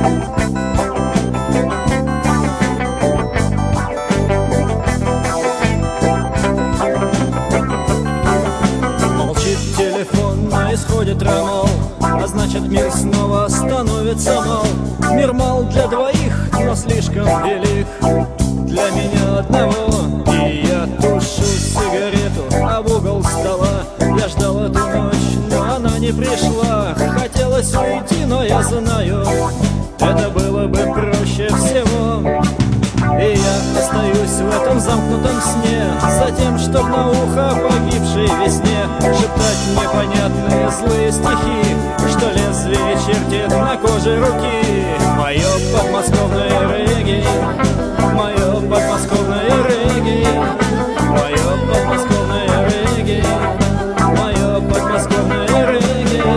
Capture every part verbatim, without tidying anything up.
Молчит телефон, на исходе трамол, а значит мир снова становится мал. Мир мал для двоих, но слишком велик для меня одного. И я тушу сигарету об угол стола. Я ждал эту ночь, но она не пришла. Хотелось уйти, но я знаю, это было бы проще всего. И я остаюсь в этом замкнутом сне, затем, чтоб на ухо погибшей весне шептать непонятные злые стихи, что лезвие чертит на коже руки. Мое подмосковное регги, мое подмосковное регги, мое подмосковное регги, мое подмосковное регги.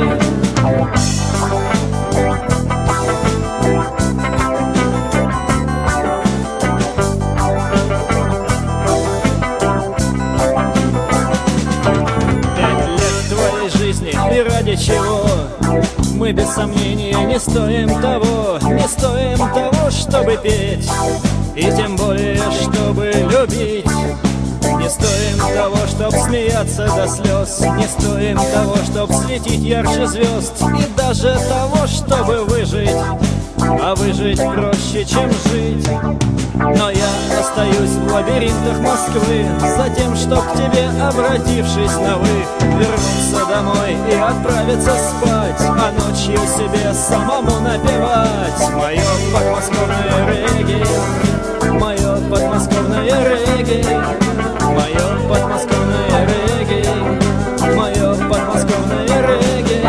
И ради чего мы без сомнения не стоим того, не стоим того, чтобы петь, и тем более, чтобы любить. Не стоим того, чтоб смеяться до слез, не стоим того, чтоб светить ярче звезд, и даже того, чтобы выжить. А выжить проще, чем жить. Но я остаюсь в лабиринтах Москвы, затем, чтоб к тебе, обратившись на «вы», вернуться домой и отправиться спать, а ночью себе самому напевать. Мое подмосковное регги, мое подмосковное регги, мое подмосковное регги, мое подмосковное регги.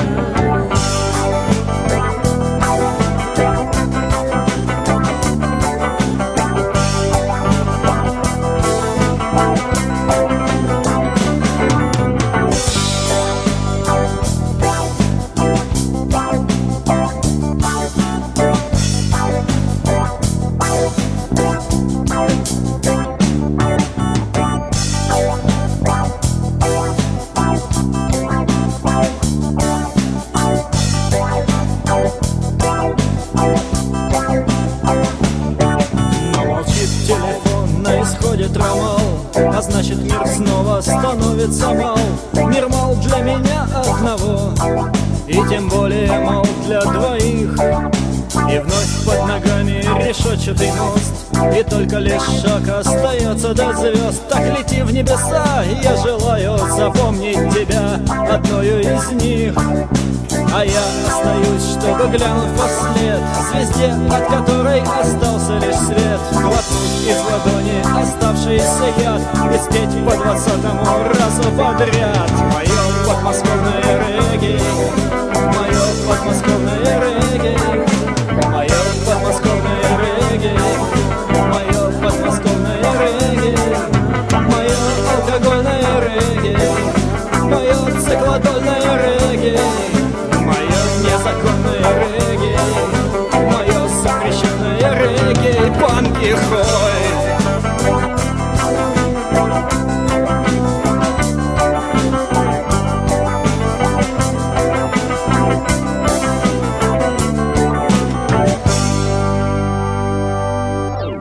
Трамал, а значит мир снова становится мал. Мир мал для меня одного, и тем более мал для двоих. И вновь под ногами решетчатый мост, и только лишь шаг остается до звезд. Так лети в небеса, я желаю запомнить тебя одною из них. А я остаюсь, чтобы глянуть вслед звезде, от которой остался лишь свет, глотнуть из ладони оставшийся яд и спеть по двадцатому разу подряд. Мое подмосковное регги, мое подмосковное регги, мое подмосковное регги, мое подмосковное регги, мое алкогольное